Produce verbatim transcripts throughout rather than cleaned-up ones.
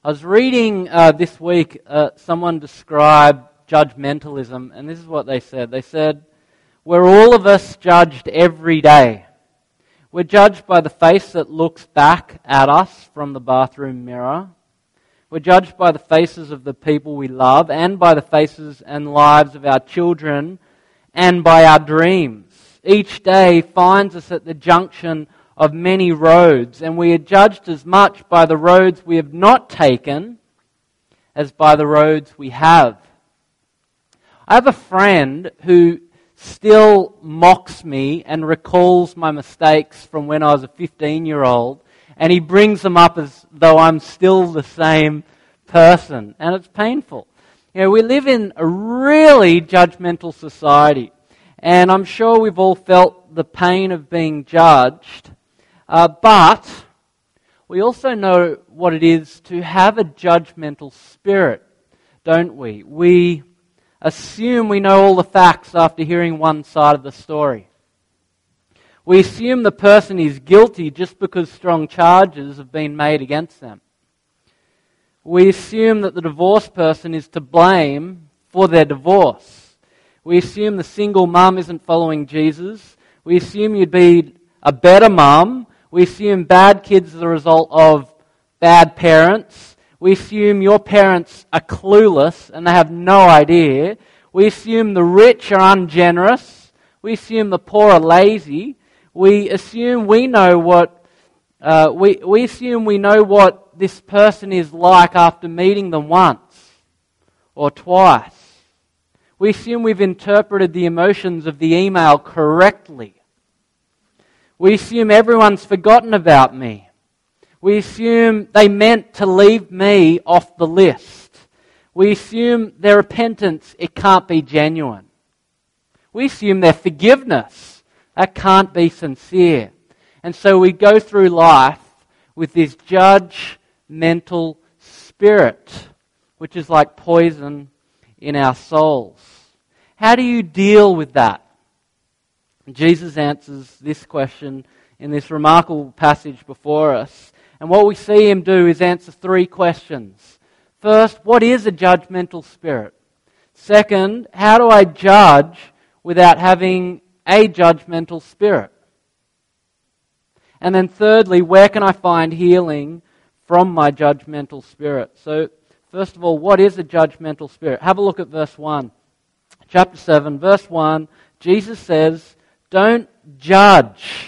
I was reading uh, this week, uh, someone described judgmentalism, and this is what they said. They said, we're all of us judged every day. We're judged by the face that looks back at us from the bathroom mirror. We're judged by the faces of the people we love and by the faces and lives of our children and by our dreams. Each day finds us at the junction of many roads, and we are judged as much by the roads we have not taken as by the roads we have. I have a friend who still mocks me and recalls my mistakes from when I was a fifteen-year-old, and he brings them up as though I'm still the same person, and it's painful. You know, we live in a really judgmental society, and I'm sure we've all felt the pain of being judged. Uh, but we also know what it is to have a judgmental spirit, don't we? We assume we know all the facts after hearing one side of the story. We assume the person is guilty just because strong charges have been made against them. We assume that the divorced person is to blame for their divorce. We assume the single mum isn't following Jesus. We assume you'd be a better mum. We assume bad kids are the result of bad parents. We assume your parents are clueless and they have no idea. We assume the rich are ungenerous. We assume the poor are lazy. We assume we know what uh, we we assume we know what this person is like after meeting them once or twice. We assume we've interpreted the emotions of the email correctly. We assume everyone's forgotten about me. We assume they meant to leave me off the list. We assume their repentance, it can't be genuine. We assume their forgiveness, that can't be sincere. And so we go through life with this judgmental spirit, which is like poison in our souls. How do you deal with that? Jesus answers this question in this remarkable passage before us. And what we see him do is answer three questions. First, what is a judgmental spirit? Second, how do I judge without having a judgmental spirit? And then thirdly, where can I find healing from my judgmental spirit? So, first of all, what is a judgmental spirit? Have a look at verse one. Chapter seven, verse one, Jesus says, don't judge,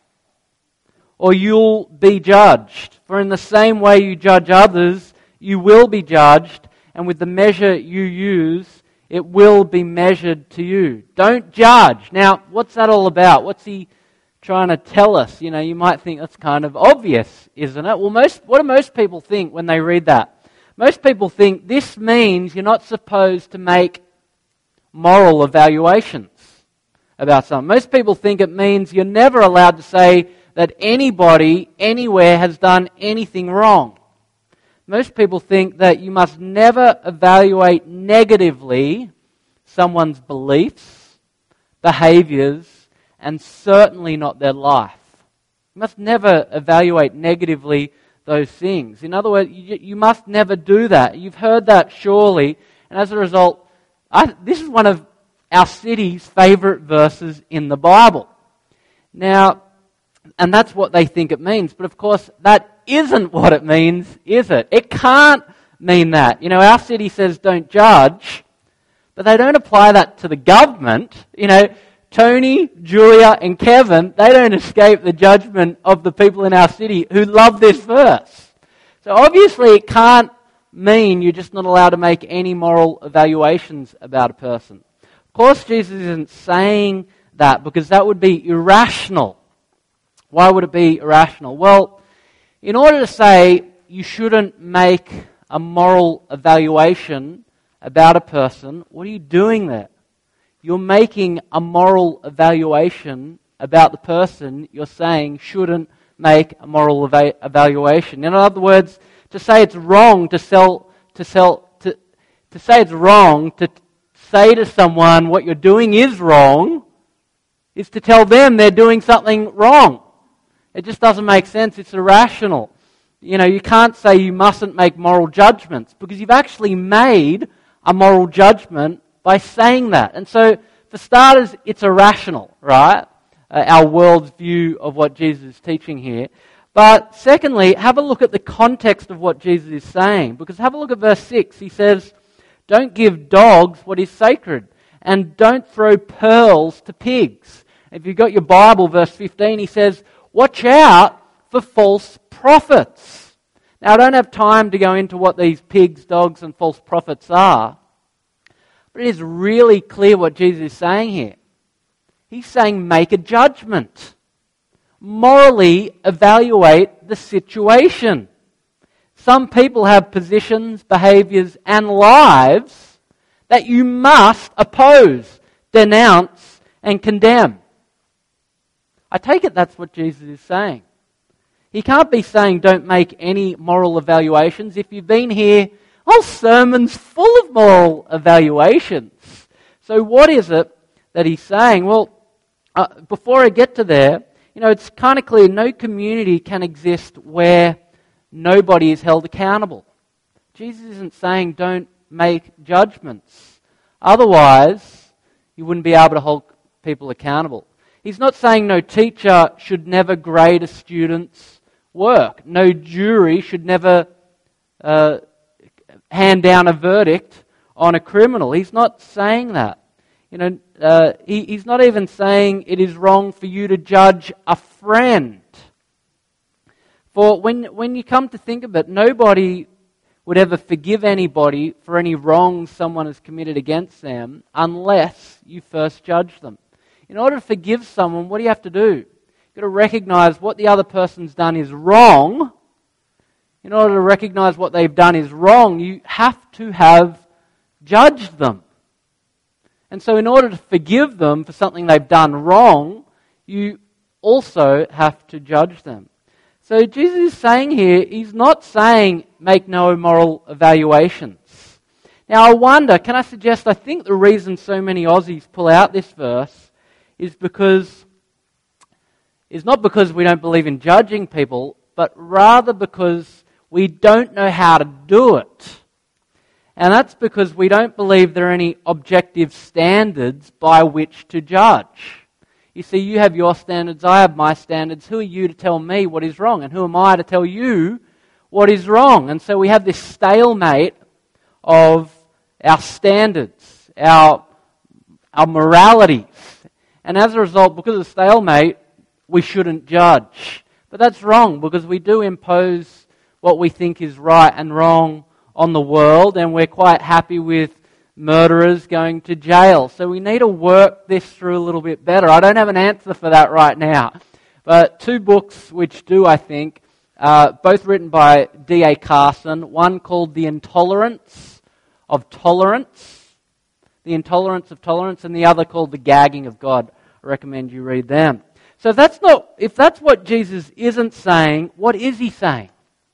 or you'll be judged. For in the same way you judge others, you will be judged, and with the measure you use, it will be measured to you. Don't judge. Now, what's that all about? What's he trying to tell us? You know, you might think that's kind of obvious, isn't it? Well, most what do most people think when they read that? Most people think this means you're not supposed to make moral evaluations about something. Most people think it means you're never allowed to say that anybody, anywhere has done anything wrong. Most people think that you must never evaluate negatively someone's beliefs, behaviors, and certainly not their life. You must never evaluate negatively those things. In other words, you, you must never do that. You've heard that surely, and as a result, I, this is one of our city's favourite verses in the Bible. Now, and that's what they think it means. But of course, that isn't what it means, is it? It can't mean that. You know, our city says don't judge, but they don't apply that to the government. You know, Tony, Julia, and Kevin, they don't escape the judgment of the people in our city who love this verse. So obviously it can't mean you're just not allowed to make any moral evaluations about a person. Of course, Jesus isn't saying that because that would be irrational. Why would it be irrational? Well, in order to say you shouldn't make a moral evaluation about a person, what are you doing there? You're making a moral evaluation about the person you're saying shouldn't make a moral eva- evaluation. In other words, to say it's wrong to sell, to sell, to, to say it's wrong to say to someone what you're doing is wrong is to tell them they're doing something wrong. It just doesn't make sense. It's irrational. You know, you can't say you mustn't make moral judgments because you've actually made a moral judgment by saying that. And so, for starters, it's irrational, right? Uh, our world's view of what Jesus is teaching here. But secondly, have a look at the context of what Jesus is saying. Because have a look at verse six. He says, don't give dogs what is sacred, and don't throw pearls to pigs. If you've got your Bible, verse fifteen, he says, watch out for false prophets. Now, I don't have time to go into what these pigs, dogs, and false prophets are, but it is really clear what Jesus is saying here. He's saying make a judgment. Morally evaluate the situation. Some people have positions, behaviors, and lives that you must oppose, denounce, and condemn. I take it that's what Jesus is saying. He can't be saying don't make any moral evaluations. If you've been here, whole sermon's full of moral evaluations. So what is it that he's saying? Well, uh, before I get to there, you know, it's kind of clear no community can exist where nobody is held accountable. Jesus isn't saying don't make judgments. Otherwise, you wouldn't be able to hold people accountable. He's not saying no teacher should never grade a student's work. No jury should never uh, hand down a verdict on a criminal. He's not saying that. You know, uh, he, he's not even saying it is wrong for you to judge a friend. For when when you come to think of it, nobody would ever forgive anybody for any wrong someone has committed against them unless you first judge them. In order to forgive someone, what do you have to do? You've got to recognize what the other person's done is wrong. In order to recognize what they've done is wrong, you have to have judged them. And so in order to forgive them for something they've done wrong, you also have to judge them. So Jesus is saying here, he's not saying make no moral evaluations. Now I wonder, can I suggest, I think the reason so many Aussies pull out this verse is because, is not because we don't believe in judging people, but rather because we don't know how to do it. And that's because we don't believe there are any objective standards by which to judge. You see, you have your standards, I have my standards. Who are you to tell me what is wrong? And who am I to tell you what is wrong? And so we have this stalemate of our standards, our, our moralities. And as a result, because of stalemate, we shouldn't judge. But that's wrong, because we do impose what we think is right and wrong on the world, and we're quite happy with murderers going to jail. So we need to work this through a little bit better. I don't have an answer for that right now. But two books which do, I think, uh, both written by D A Carson, one called The Intolerance of Tolerance, The Intolerance of Tolerance, and the other called The Gagging of God. I recommend you read them. So if that's not, if that's what Jesus isn't saying, what is he saying?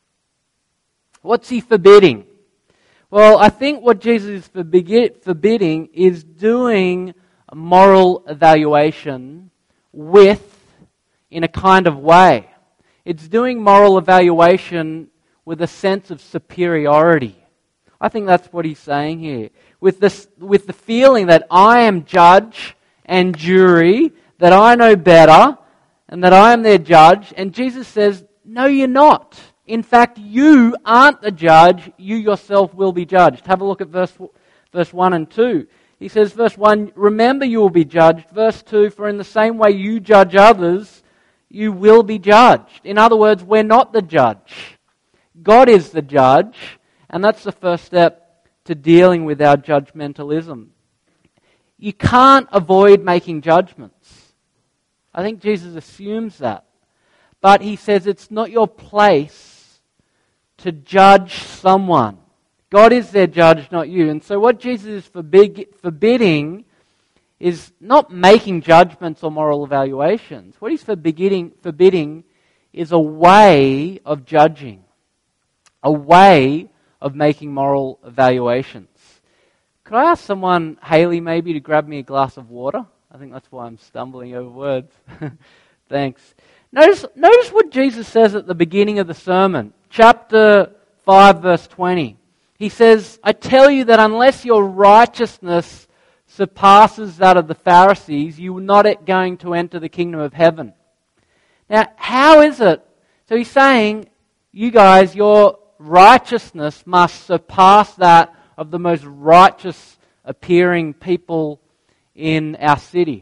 What's he forbidding? Well, I think what Jesus is forbidding is doing a moral evaluation with, in a kind of way. It's doing moral evaluation with a sense of superiority. I think that's what he's saying here. With this, with the feeling that I am judge and jury, that I know better, and that I am their judge. And Jesus says, no, you're not. In fact, you aren't the judge, you yourself will be judged. Have a look at verse, verse one and two. He says, verse one, remember you will be judged. Verse two, for in the same way you judge others, you will be judged. In other words, we're not the judge. God is the judge, and that's the first step to dealing with our judgmentalism. You can't avoid making judgments. I think Jesus assumes that. But he says it's not your place to judge someone. God is their judge, not you. And so what Jesus is forbid- forbidding is not making judgments or moral evaluations. What he's forbidding, forbidding is a way of judging, a way of making moral evaluations. Could I ask someone, Haley maybe, to grab me a glass of water? I think that's why I'm stumbling over words. Thanks. Notice, notice what Jesus says at the beginning of the sermon, chapter five, verse twenty. He says, I tell you that unless your righteousness surpasses that of the Pharisees, you are not going to enter the kingdom of heaven. Now, how is it? So he's saying, you guys, your righteousness must surpass that of the most righteous appearing people in our city,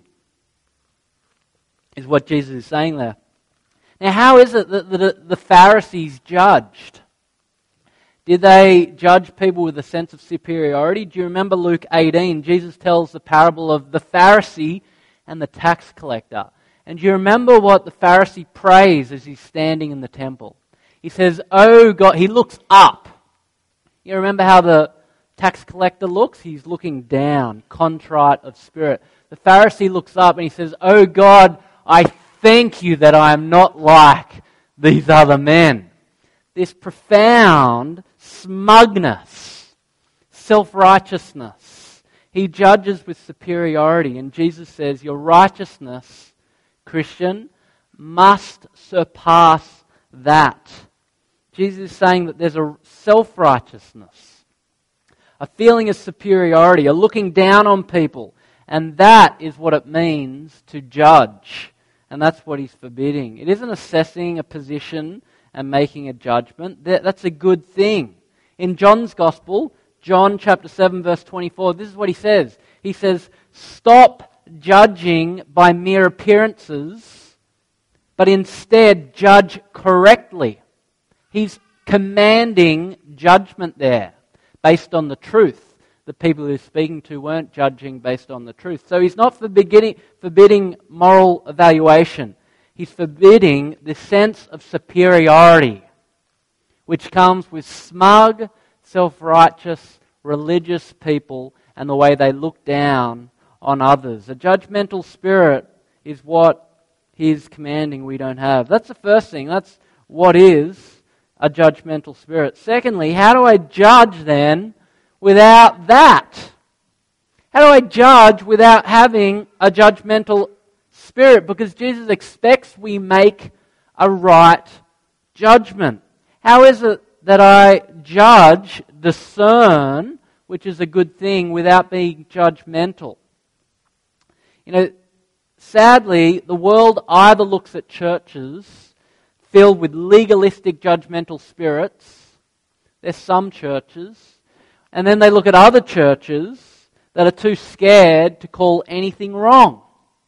is what Jesus is saying there. Now, how is it that the, the Pharisees judged? Did they judge people with a sense of superiority? Do you remember Luke eighteen? Jesus tells the parable of the Pharisee and the tax collector. And do you remember what the Pharisee prays as he's standing in the temple? He says, oh God, he looks up. You remember how the tax collector looks? He's looking down, contrite of spirit. The Pharisee looks up and he says, oh God, I thank you that I am not like these other men. This profound smugness, self-righteousness. He judges with superiority, and Jesus says, your righteousness, Christian, must surpass that. Jesus is saying that there's a self-righteousness, a feeling of superiority, a looking down on people, and that is what it means to judge, and that's what he's forbidding. It isn't assessing a position and making a judgment. That's a good thing. In John's Gospel, John chapter seven, verse twenty-four, this is what he says. He says, stop judging by mere appearances, but instead judge correctly. He's commanding judgment there based on the truth. The people he's speaking to weren't judging based on the truth. So he's not forbidding, forbidding moral evaluation. He's forbidding the sense of superiority, which comes with smug, self-righteous, religious people and the way they look down on others. A judgmental spirit is what he's commanding we don't have. That's the first thing. That's what is a judgmental spirit. Secondly, how do I judge then without that? How do I judge without having a judgmental spirit? Because Jesus expects we make a right judgment. How is it that I judge, discern, which is a good thing, without being judgmental? You know, sadly, the world either looks at churches filled with legalistic judgmental spirits. There's some churches. And then they look at other churches that are too scared to call anything wrong.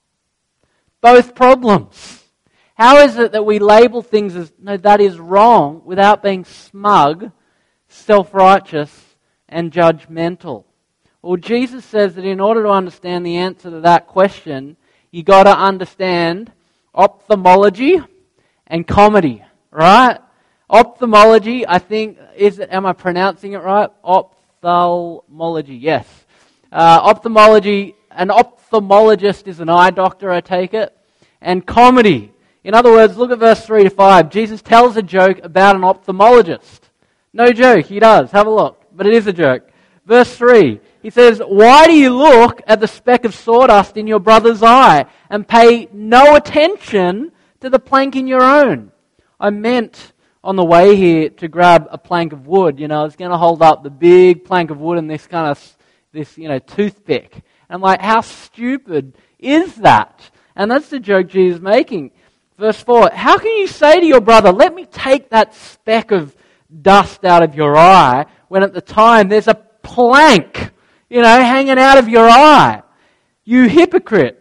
Both problems. How is it that we label things as, no, that is wrong, without being smug, self-righteous, and judgmental? Well, Jesus says that in order to understand the answer to that question, you got to understand ophthalmology and comedy, right? Ophthalmology, I think, is it, am I pronouncing it right? Ophthalmology, yes. Uh, ophthalmology, an ophthalmologist is an eye doctor, I take it. And comedy. In other words, look at verse three to five. Jesus tells a joke about an ophthalmologist. No joke, he does. Have a look. But it is a joke. Verse three, he says, why do you look at the speck of sawdust in your brother's eye and pay no attention to the plank in your own? I meant on the way here to grab a plank of wood. You know, I was going to hold up the big plank of wood and this kind of, this, you know, toothpick. And I'm like, how stupid is that? And that's the joke Jesus is making. Verse four, how can you say to your brother, let me take that speck of dust out of your eye, when at the time there's a plank, you know, hanging out of your eye? You hypocrite.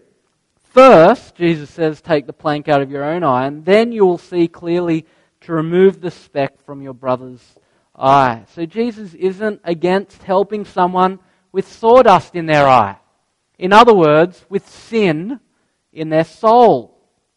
First, Jesus says, take the plank out of your own eye, and then you will see clearly to remove the speck from your brother's eye. So Jesus isn't against helping someone with sawdust in their eye. In other words, with sin in their soul.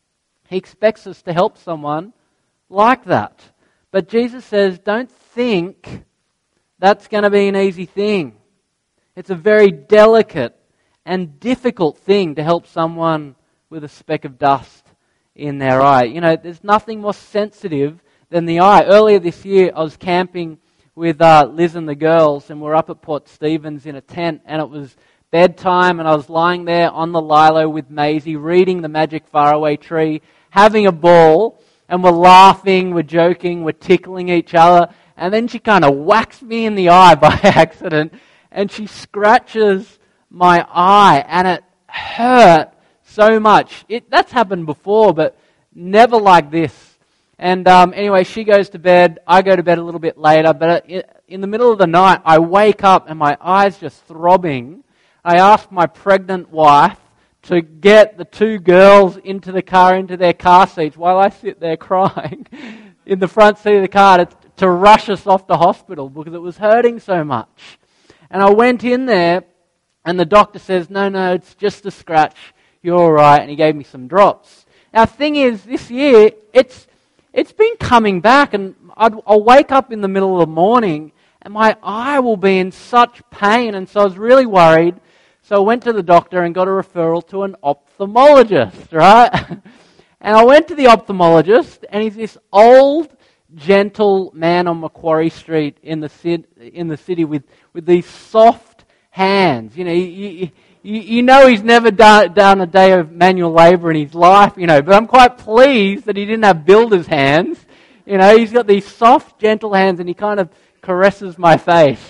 He expects us to help someone like that. But Jesus says, don't think that's going to be an easy thing. It's a very delicate and difficult thing to help someone with a speck of dust in their eye. You know, there's nothing more sensitive than the eye. Earlier this year, I was camping with uh, Liz and the girls, and we're up at Port Stephens in a tent, and it was bedtime, and I was lying there on the lilo with Maisie, reading The Magic Faraway Tree, having a ball, and we're laughing, we're joking, we're tickling each other, and then she kind of whacks me in the eye by accident, and she scratches my eye, and it hurt so much. It, that's happened before, but never like this. And um, anyway, she goes to bed, I go to bed a little bit later, but in the middle of the night, I wake up and my eye's just throbbing. I ask my pregnant wife to get the two girls into the car, into their car seats, while I sit there crying in the front seat of the car to, to rush us off to hospital because it was hurting so much. And I went in there, and the doctor says, no, no, it's just a scratch, you're all right, and he gave me some drops. Now, the thing is, this year, it's it's been coming back, and I'd, I'll wake up in the middle of the morning, and my eye will be in such pain, and so I was really worried. So I went to the doctor and got a referral to an ophthalmologist, right? And I went to the ophthalmologist, and he's this old, gentle man on Macquarie Street in the city, in the city with, with these soft hands. You know, you, you, you know he's never done, done a day of manual labour in his life, you know, but I'm quite pleased that he didn't have builder's hands. You know, he's got these soft, gentle hands, and he kind of caresses my face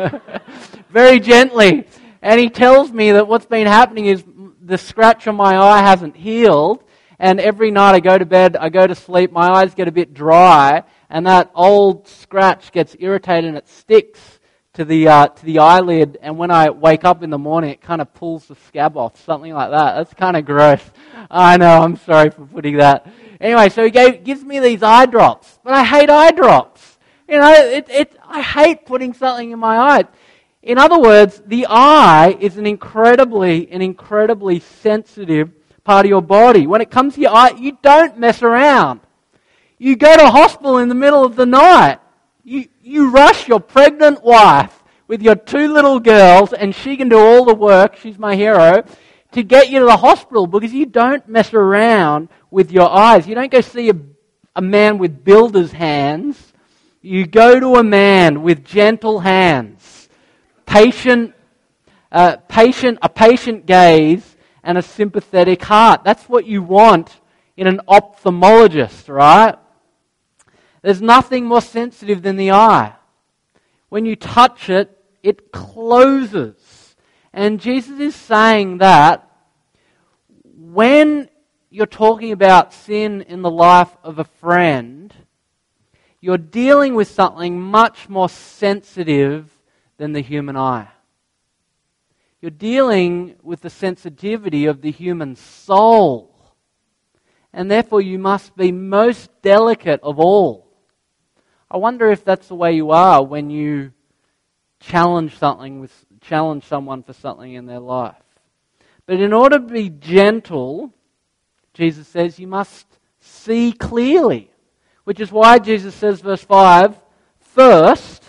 very gently. And he tells me that what's been happening is the scratch on my eye hasn't healed, and every night I go to bed, I go to sleep, my eyes get a bit dry, and that old scratch gets irritated and it sticks to the uh, to the eyelid, and when I wake up in the morning, it kind of pulls the scab off, something like that. That's kind of gross. I know, I'm sorry for putting that. Anyway, so he gave, gives me these eye drops, but I hate eye drops. You know, it, it, I hate putting something in my eye. In other words, the eye is an incredibly, an incredibly sensitive part of your body. When it comes to your eye, you don't mess around. You go to hospital in the middle of the night. You, you rush your pregnant wife with your two little girls, and she can do all the work, she's my hero, to get you to the hospital because you don't mess around with your eyes. You don't go see a, a man with builder's hands. You go to a man with gentle hands. Patient, uh, patient, a patient gaze and a sympathetic heart. That's what you want in an ophthalmologist, right? There's nothing more sensitive than the eye. When you touch it, it closes. And Jesus is saying that when you're talking about sin in the life of a friend, you're dealing with something much more sensitive than the human eye. You're dealing with the sensitivity of the human soul. And therefore you must be most delicate of all. I wonder if that's the way you are when you challenge something with challenge someone for something in their life. But in order to be gentle, Jesus says you must see clearly. Which is why Jesus says, verse five, first,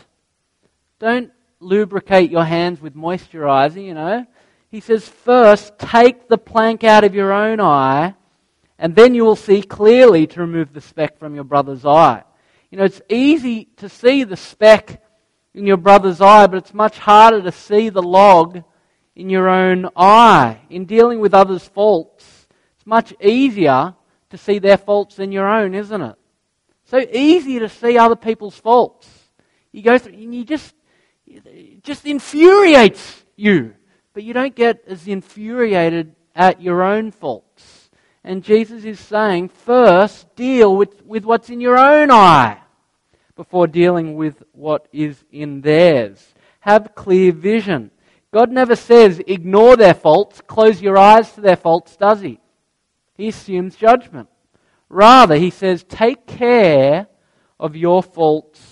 don't lubricate your hands with moisturizer, you know. He says, first, take the plank out of your own eye, and then you will see clearly to remove the speck from your brother's eye. You know, it's easy to see the speck in your brother's eye, but it's much harder to see the log in your own eye. In dealing with others' faults, it's much easier to see their faults than your own, isn't it? So easy to see other people's faults. You go through and you just, it just infuriates you. But you don't get as infuriated at your own faults. And Jesus is saying, first, deal with, with what's in your own eye before dealing with what is in theirs. Have clear vision. God never says, ignore their faults, close your eyes to their faults, does He? He assumes judgment. Rather, He says, take care of your faults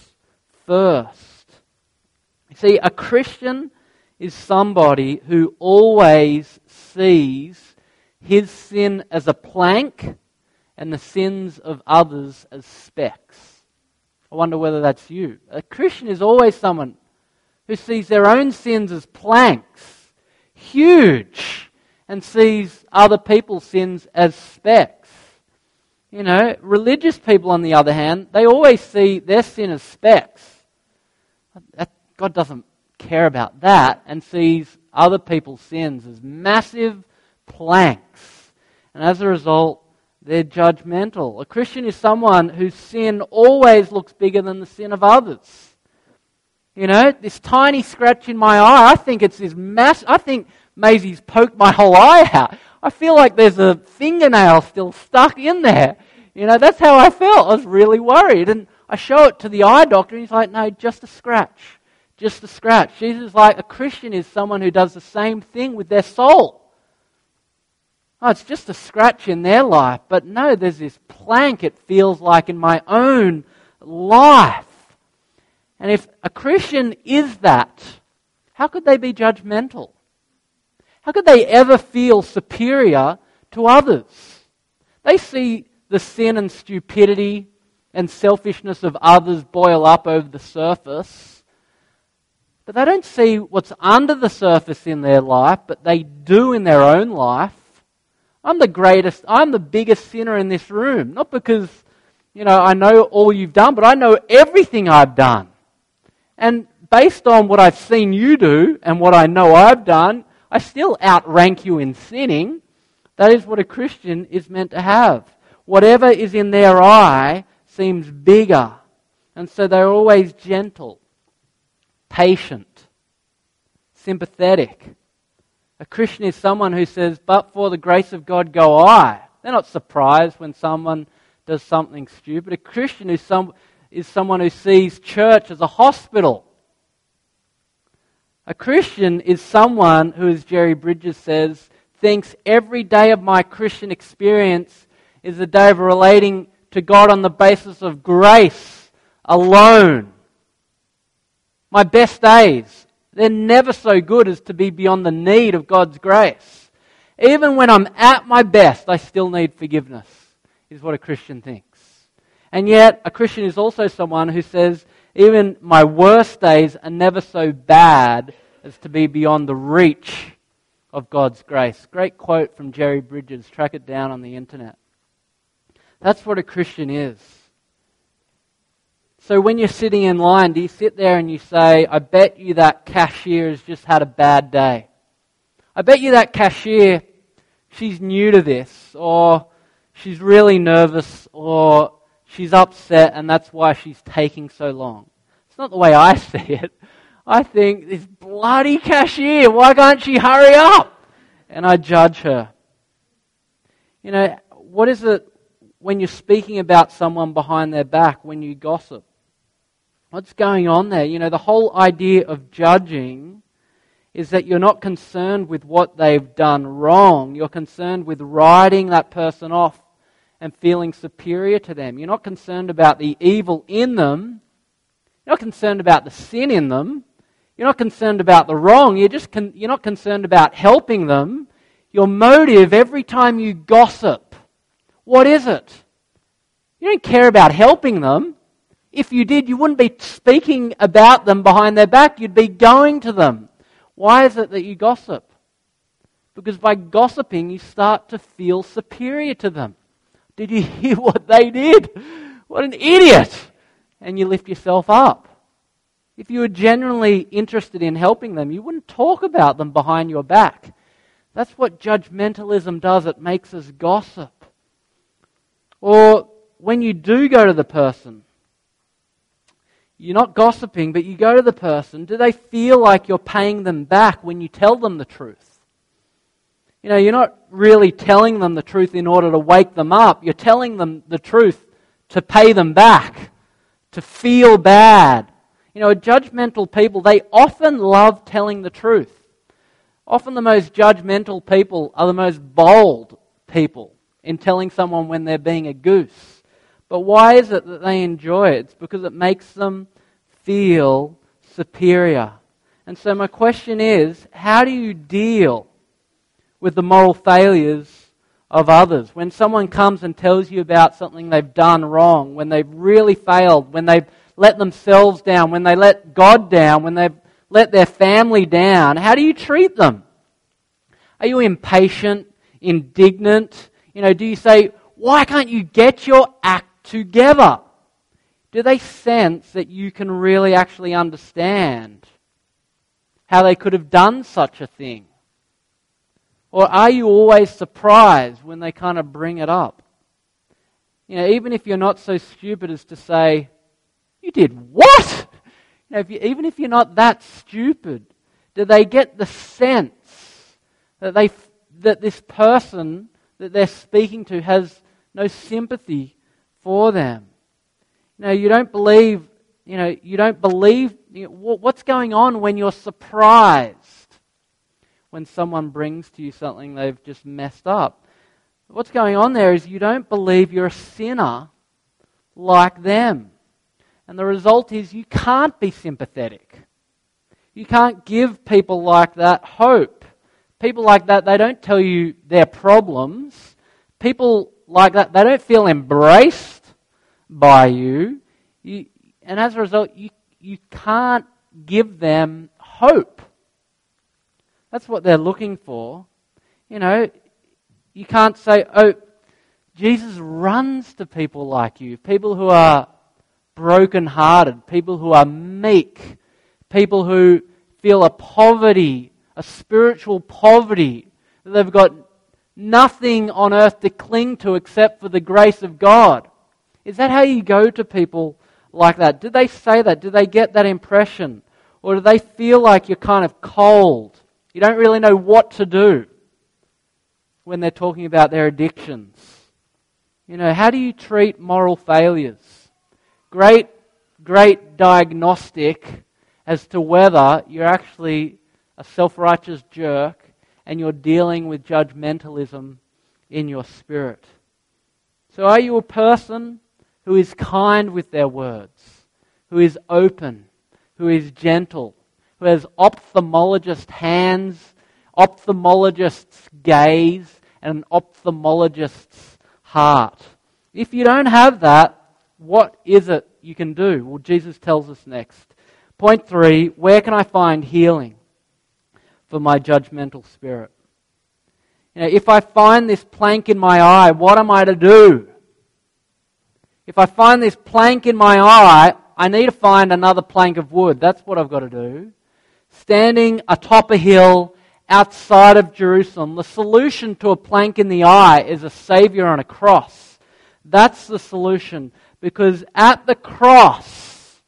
first. You see, a Christian is somebody who always sees his sin as a plank and the sins of others as specks. I wonder whether that's you. A Christian is always someone who sees their own sins as planks, huge, and sees other people's sins as specks. You know, religious people, on the other hand, they always see their sin as specks. God doesn't care about that and sees other people's sins as massive planks. And as a result, they're judgmental. A Christian is someone whose sin always looks bigger than the sin of others. You know, this tiny scratch in my eye, I think it's this mass. I think Maisie's poked my whole eye out. I feel like there's a fingernail still stuck in there. You know, that's how I felt. I was really worried. And I show it to the eye doctor, and he's like, no, just a scratch. Just a scratch. Jesus is like, a Christian is someone who does the same thing with their soul. Oh, it's just a scratch in their life. But no, there's this plank, it feels like, in my own life. And if a Christian is that, how could they be judgmental? How could they ever feel superior to others? They see the sin and stupidity and selfishness of others boil up over the surface, but they don't see what's under the surface in their life, but they do in their own life. I'm the greatest, I'm the biggest sinner in this room, not because, you know, I know all you've done, but I know everything I've done. And based on what I've seen you do and what I know I've done, I still outrank you in sinning. That is what a Christian is meant to have. Whatever is in their eye seems bigger. And so they're always gentle, patient, sympathetic. A Christian is someone who says, but for the grace of God go I. They're not surprised when someone does something stupid. A Christian is, some, is someone who sees church as a hospital. A Christian is someone who, as Jerry Bridges says, thinks every day of my Christian experience is a day of relating to God on the basis of grace alone. My best days, they're never so good as to be beyond the need of God's grace. Even when I'm at my best, I still need forgiveness, is what a Christian thinks. And yet, a Christian is also someone who says, even my worst days are never so bad as to be beyond the reach of God's grace. Great quote from Jerry Bridges. Track it down on the internet. That's what a Christian is. So when you're sitting in line, do you sit there and you say, I bet you that cashier has just had a bad day. I bet you that cashier, she's new to this, or she's really nervous, or she's upset and that's why she's taking so long. It's not the way I see it. I think, this bloody cashier, why can't she hurry up? And I judge her. You know, what is it when you're speaking about someone behind their back, when you gossip? What's going on there? You know, the whole idea of judging is that you're not concerned with what they've done wrong. You're concerned with writing that person off and feeling superior to them. You're not concerned about the evil in them. You're not concerned about the sin in them. You're not concerned about the wrong. You're just con- you're not concerned about helping them. Your motive every time you gossip, what is it? You don't care about helping them. If you did, you wouldn't be speaking about them behind their back. You'd be going to them. Why is it that you gossip? Because by gossiping, you start to feel superior to them. Did you hear what they did? What an idiot! And you lift yourself up. If you were genuinely interested in helping them, you wouldn't talk about them behind your back. That's what judgmentalism does. It makes us gossip. Or when you do go to the person, you're not gossiping, but you go to the person, do they feel like you're paying them back when you tell them the truth? You know, you're not really telling them the truth in order to wake them up. You're telling them the truth to pay them back, to feel bad. You know, judgmental people, they often love telling the truth. Often the most judgmental people are the most bold people in telling someone when they're being a goose. But why is it that they enjoy it? It's because it makes them feel superior. And so my question is, how do you deal with the moral failures of others? When someone comes and tells you about something they've done wrong, when they've really failed, when they've let themselves down, when they let God down, when they've let their family down, how do you treat them? Are you impatient, indignant? You know, do you say, why can't you get your act together? Do they sense that you can really actually understand how they could have done such a thing? Or are you always surprised when they kind of bring it up? You know, even if you're not so stupid as to say, "You did what?" You know, if you, even if you're not that stupid, do they get the sense that they that this person that they're speaking to has no sympathy for them? You know, you don't believe. You know, you don't believe. You know, what's going on when you're surprised when someone brings to you something they've just messed up? What's going on there is you don't believe you're a sinner like them. And the result is you can't be sympathetic. You can't give people like that hope. People like that, they don't tell you their problems. People like that, they don't feel embraced by you. you and as a result, you, you can't give them hope. That's what they're looking for. You know, you can't say, oh, Jesus runs to people like you, people who are broken-hearted, people who are meek, people who feel a poverty, a spiritual poverty, that they've got nothing on earth to cling to except for the grace of God. Is that how you go to people like that? Do they say that? Do they get that impression? Or do they feel like you're kind of cold? You don't really know what to do when they're talking about their addictions. You know, how do you treat moral failures? Great, great diagnostic as to whether you're actually a self-righteous jerk and you're dealing with judgmentalism in your spirit. So are you a person who is kind with their words, who is open, who is gentle, who has ophthalmologist hands, ophthalmologist's gaze, and an ophthalmologist's heart? If you don't have that, what is it you can do? Well, Jesus tells us next. Point three, where can I find healing for my judgmental spirit? You know, if I find this plank in my eye, what am I to do? If I find this plank in my eye, I need to find another plank of wood. That's what I've got to do. Standing atop a hill outside of Jerusalem, the solution to a plank in the eye is a Savior on a cross. That's the solution, because at the cross,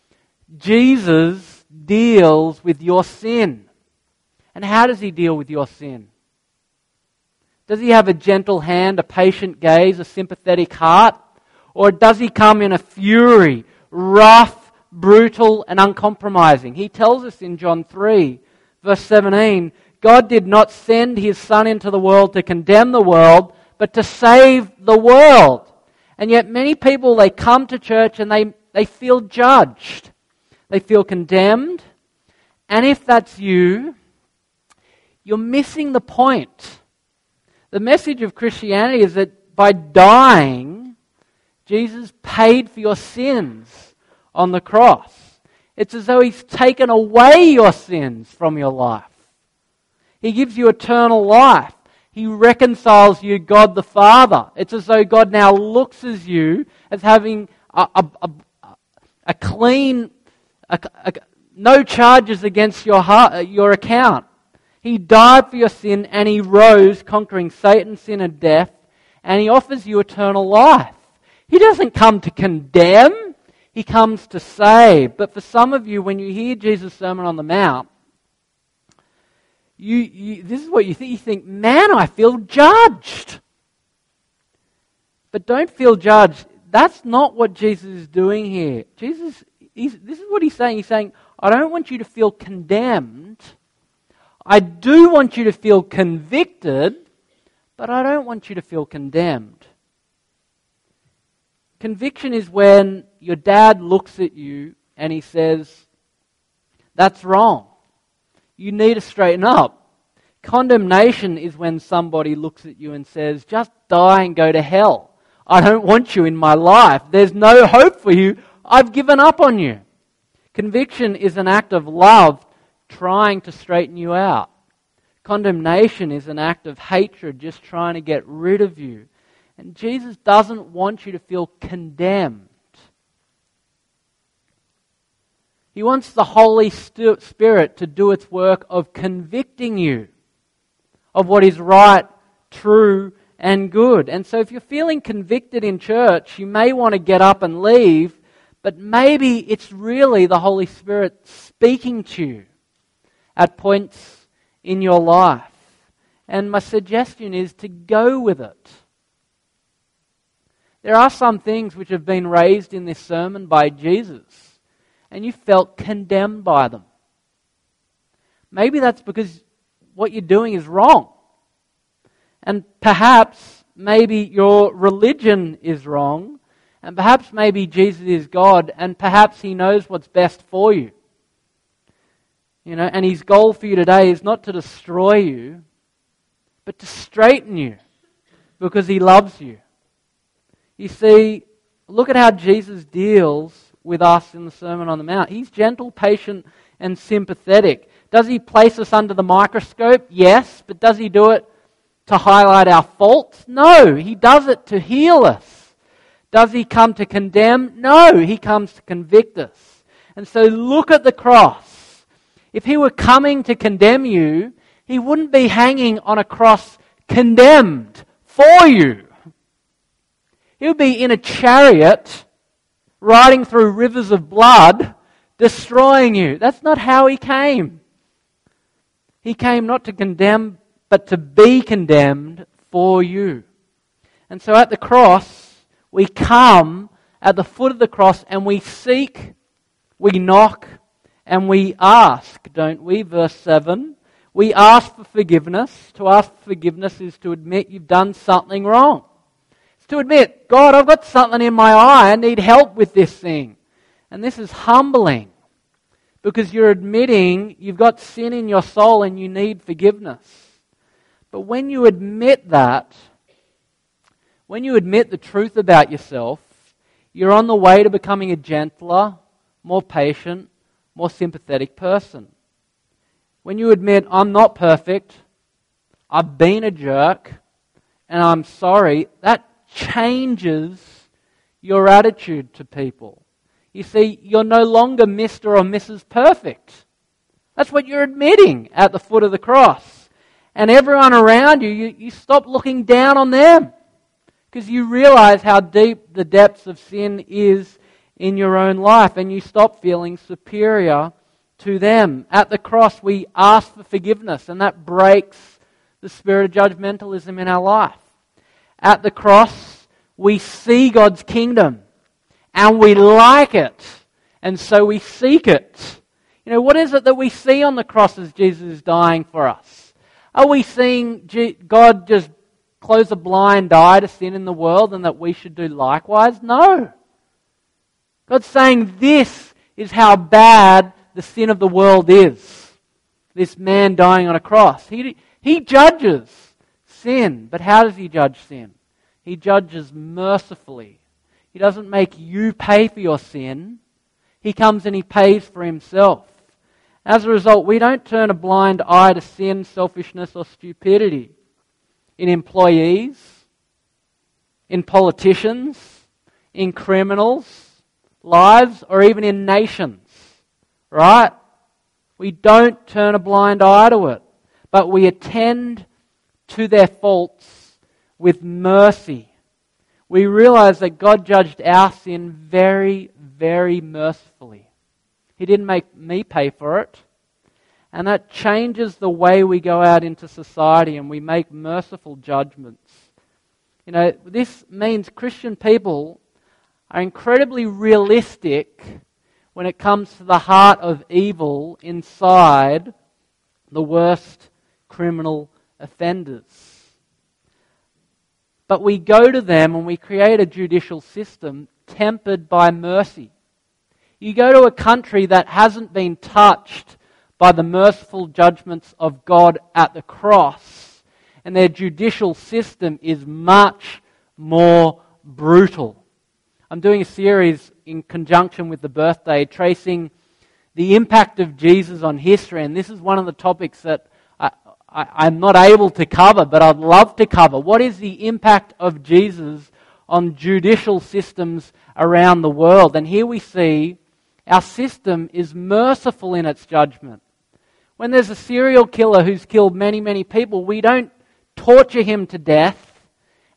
Jesus deals with your sin. And how does He deal with your sin? Does He have a gentle hand, a patient gaze, a sympathetic heart? Or does He come in a fury, rough, brutal, and uncompromising? He tells us in John three, verse seventeen, God did not send His Son into the world to condemn the world, but to save the world. And yet many people, they come to church and they, they feel judged. They feel condemned. And if that's you, you're missing the point. The message of Christianity is that by dying, Jesus paid for your sins on the cross. It's as though He's taken away your sins from your life. He gives you eternal life. He reconciles you to God the Father. It's as though God now looks at you as having a, a, a, a clean, a, a, no charges against your heart, your account. He died for your sin and He rose, conquering Satan, sin and death, and He offers you eternal life. He doesn't come to condemn, He comes to save. But for some of you, when you hear Jesus' Sermon on the Mount, You, you, this is what you think. You think, man, I feel judged. But don't feel judged. That's not what Jesus is doing here. Jesus, he's, this is what He's saying. He's saying, I don't want you to feel condemned. I do want you to feel convicted, but I don't want you to feel condemned. Conviction is when your dad looks at you and he says, that's wrong. You need to straighten up. Condemnation is when somebody looks at you and says, just die and go to hell. I don't want you in my life. There's no hope for you. I've given up on you. Conviction is an act of love trying to straighten you out. Condemnation is an act of hatred just trying to get rid of you. And Jesus doesn't want you to feel condemned. He wants the Holy Spirit to do its work of convicting you of what is right, true, and good. And so if you're feeling convicted in church, you may want to get up and leave, but maybe it's really the Holy Spirit speaking to you at points in your life. And my suggestion is to go with it. There are some things which have been raised in this sermon by Jesus, and you felt condemned by them. Maybe that's because what you're doing is wrong. And perhaps maybe your religion is wrong, and perhaps maybe Jesus is God, and perhaps He knows what's best for you. You know, and His goal for you today is not to destroy you, but to straighten you, because He loves you. You see, look at how Jesus deals with us in the Sermon on the Mount. He's gentle, patient, and sympathetic. Does He place us under the microscope? Yes, but does He do it to highlight our faults? No, He does it to heal us. Does He come to condemn? No, He comes to convict us. And so look at the cross. If He were coming to condemn you, He wouldn't be hanging on a cross condemned for you. He would be in a chariot riding through rivers of blood, destroying you. That's not how He came. He came not to condemn, but to be condemned for you. And so at the cross, we come at the foot of the cross and we seek, we knock, and we ask, don't we? Verse seven. We ask for forgiveness. To ask for forgiveness is to admit you've done something wrong. It's to admit, God, I've got something in my eye. I need help with this thing. And this is humbling, because you're admitting you've got sin in your soul and you need forgiveness. But when you admit that, when you admit the truth about yourself, you're on the way to becoming a gentler, more patient, more sympathetic person. When you admit, I'm not perfect, I've been a jerk, and I'm sorry, that changes your attitude to people. You see, you're no longer Mister or Missus Perfect. That's what you're admitting at the foot of the cross. And everyone around you, you, you stop looking down on them, because you realize how deep the depths of sin is in your own life, and you stop feeling superior to them. At the cross, we ask for forgiveness, and that breaks the spirit of judgmentalism in our life. At the cross, we see God's kingdom, and we like it, and so we seek it. You know, what is it that we see on the cross as Jesus is dying for us? Are we seeing God just close a blind eye to sin in the world and that we should do likewise? No. God's saying this is how bad the sin of the world is. This man dying on a cross. He, he judges sin. But how does He judge sin? He judges mercifully. He doesn't make you pay for your sin. He comes and He pays for Himself. As a result, we don't turn a blind eye to sin, selfishness, or stupidity in employees, in politicians, in criminals' lives, or even in nations. Right? We don't turn a blind eye to it, but we attend to their faults with mercy. We realize that God judged our sin very, very mercifully. He didn't make me pay for it. And that changes the way we go out into society and we make merciful judgments. You know, this means Christian people are incredibly realistic when it comes to the heart of evil inside the worst criminal offenders. But we go to them and we create a judicial system tempered by mercy. You go to a country that hasn't been touched by the merciful judgments of God at the cross, and their judicial system is much more brutal. I'm doing a series in conjunction with the birthday tracing the impact of Jesus on history, and this is one of the topics that I, I, I'm not able to cover, but I'd love to cover. What is the impact of Jesus on judicial systems around the world? And here we see our system is merciful in its judgment. When there's a serial killer who's killed many, many people, we don't torture him to death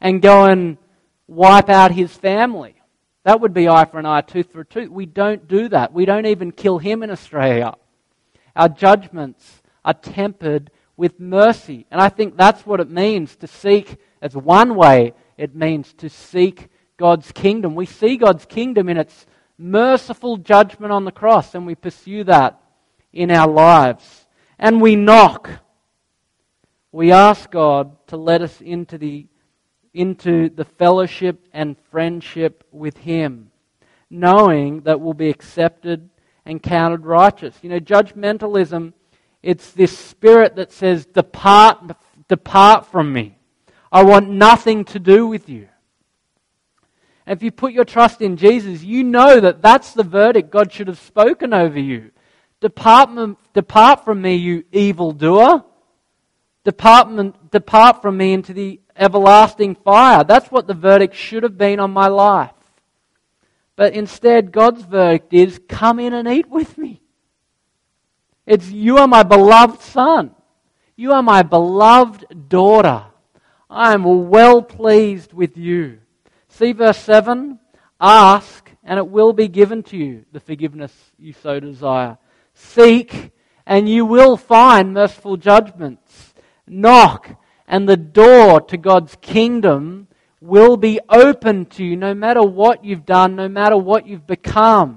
and go and wipe out his family. That would be eye for an eye, tooth for a tooth. We don't do that. We don't even kill him in Australia. Our judgments are tempered with mercy. And I think that's what it means to seek, as one way it means to seek God's kingdom. We see God's kingdom in its merciful judgment on the cross, and we pursue that in our lives. And we knock. We ask God to let us into the into the fellowship and friendship with Him, knowing that we'll be accepted and counted righteous. You know, judgmentalism, it's this spirit that says, depart, depart from me. I want nothing to do with you. And if you put your trust in Jesus, you know that that's the verdict God should have spoken over you. Depart, depart from me, you evildoer. Depart, depart from me into the everlasting fire. That's what the verdict should have been on my life. But instead, God's verdict is, come in and eat with me. It's, you are my beloved son. You are my beloved daughter. I am well pleased with you. See verse seven? Ask, and it will be given to you, the forgiveness you so desire. Seek, and you will find merciful judgments. Knock, and the door to God's kingdom will be open to you no matter what you've done, no matter what you've become.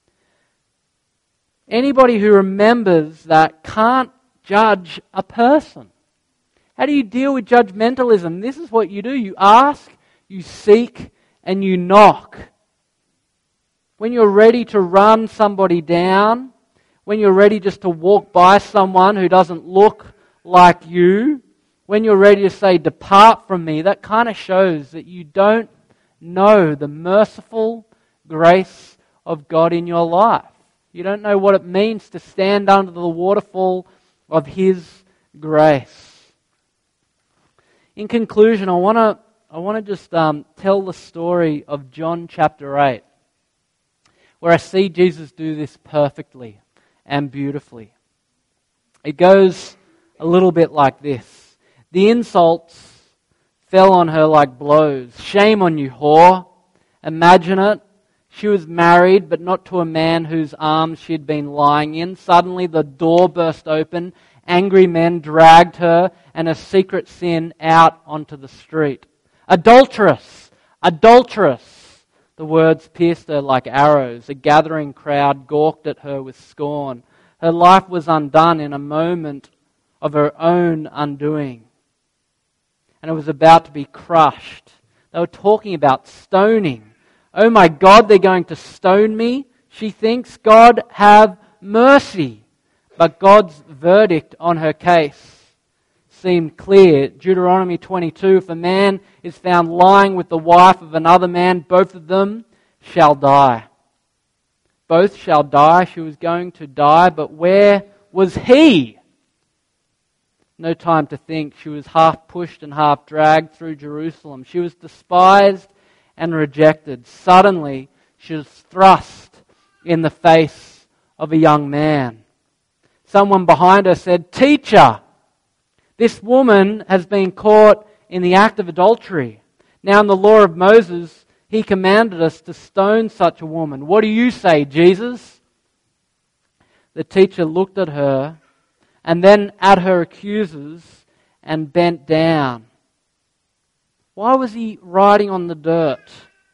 Anybody who remembers that can't judge a person. How do you deal with judgmentalism? This is what you do. You ask, you seek, and you knock. When you're ready to run somebody down, when you're ready just to walk by someone who doesn't look like you, when you're ready to say, depart from me, that kind of shows that you don't know the merciful grace of God in your life. You don't know what it means to stand under the waterfall of His grace. In conclusion, I want to I want to just um, tell the story of John chapter eight, where I see Jesus do this perfectly and beautifully. It goes a little bit like this. The insults fell on her like blows. Shame on you, whore. Imagine it. She was married, but not to a man whose arms she had been lying in. Suddenly the door burst open. Angry men dragged her and her secret sin out onto the street. Adulteress! Adulteress! The words pierced her like arrows. A gathering crowd gawked at her with scorn. Her life was undone in a moment of her own undoing. And it was about to be crushed. They were talking about stoning. Oh my God, they're going to stone me, she thinks. God, have mercy. But God's verdict on her case seemed clear. Deuteronomy twenty-two, if a man is found lying with the wife of another man, both of them shall die. Both shall die. She was going to die, but where was he? No time to think. She was half pushed and half dragged through Jerusalem. She was despised and rejected. Suddenly, she was thrust in the face of a young man. Someone behind her said, "Teacher, this woman has been caught in the act of adultery. Now in the law of Moses, he commanded us to stone such a woman. What do you say, Jesus?" The teacher looked at her and then at her accusers and bent down. Why was he writing on the dirt?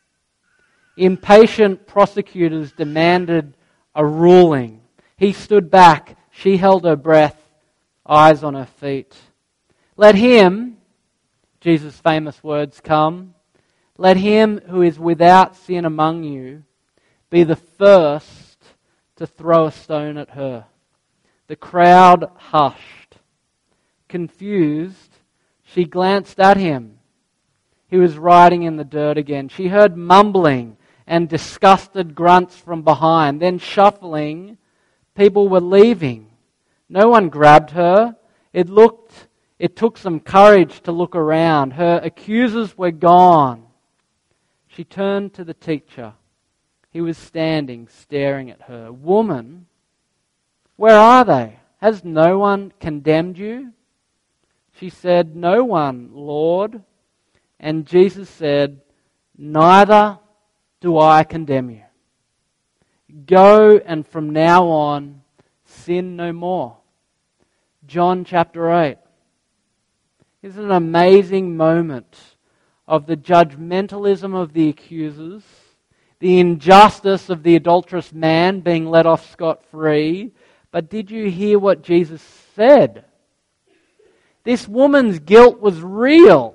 Impatient prosecutors demanded a ruling. He stood back. She held her breath, eyes on her feet. Let him, Jesus' famous words come, let him who is without sin among you be the first to throw a stone at her. The crowd hushed. Confused, she glanced at him. He was writing in the dirt again. She heard mumbling and disgusted grunts from behind. Then shuffling, people were leaving. No one grabbed her. It looked, it took some courage to look around. Her accusers were gone. She turned to the teacher. He was standing, staring at her. "Woman, where are they? Has no one condemned you?" She said, "No one, Lord." And Jesus said, "Neither do I condemn you. Go and from now on sin no more." John chapter eight. It's an amazing moment of the judgmentalism of the accusers, the injustice of the adulterous man being let off scot-free. But did you hear what Jesus said? This woman's guilt was real.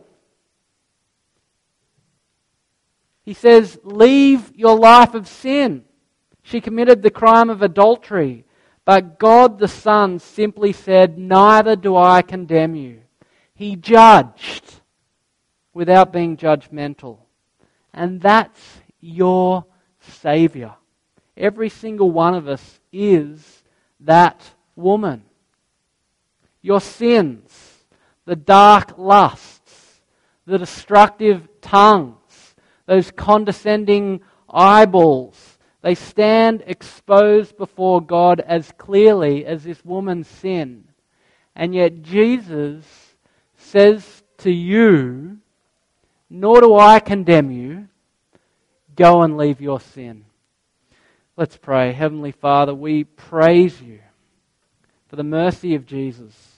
He says, "Leave your life of sin." She committed the crime of adultery. But God the Son simply said, "Neither do I condemn you." He judged without being judgmental. And that's your Saviour. Every single one of us is that woman. Your sins, the dark lusts, the destructive tongues, those condescending eyeballs, they stand exposed before God as clearly as this woman's sin. And yet Jesus says to you, "Nor do I condemn you. Go and leave your sin." Let's pray. Heavenly Father, we praise you for the mercy of Jesus.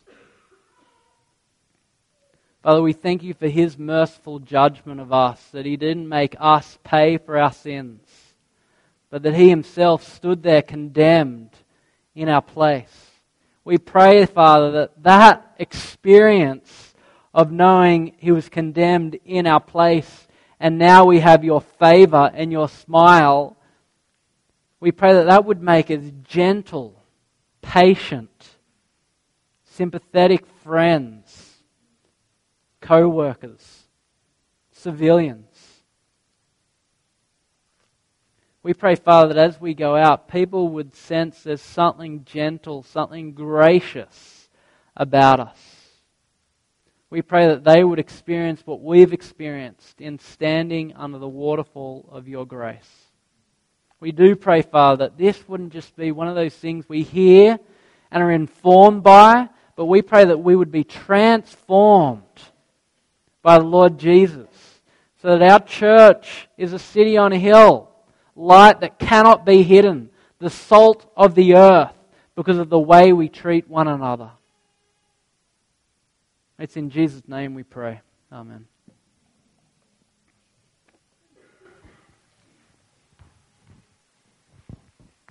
Father, we thank you for his merciful judgment of us, that he didn't make us pay for our sins, but that he himself stood there condemned in our place. We pray, Father, that that experience of knowing he was condemned in our place, and now we have your favor and your smile, we pray that that would make us gentle, patient, sympathetic friends, co-workers, civilians. We pray, Father, that as we go out, people would sense there's something gentle, something gracious about us. We pray that they would experience what we've experienced in standing under the waterfall of your grace. We do pray, Father, that this wouldn't just be one of those things we hear and are informed by, but we pray that we would be transformed by the Lord Jesus, so that our church is a city on a hill, light that cannot be hidden, the salt of the earth, because of the way we treat one another. It's in Jesus' name we pray. Amen.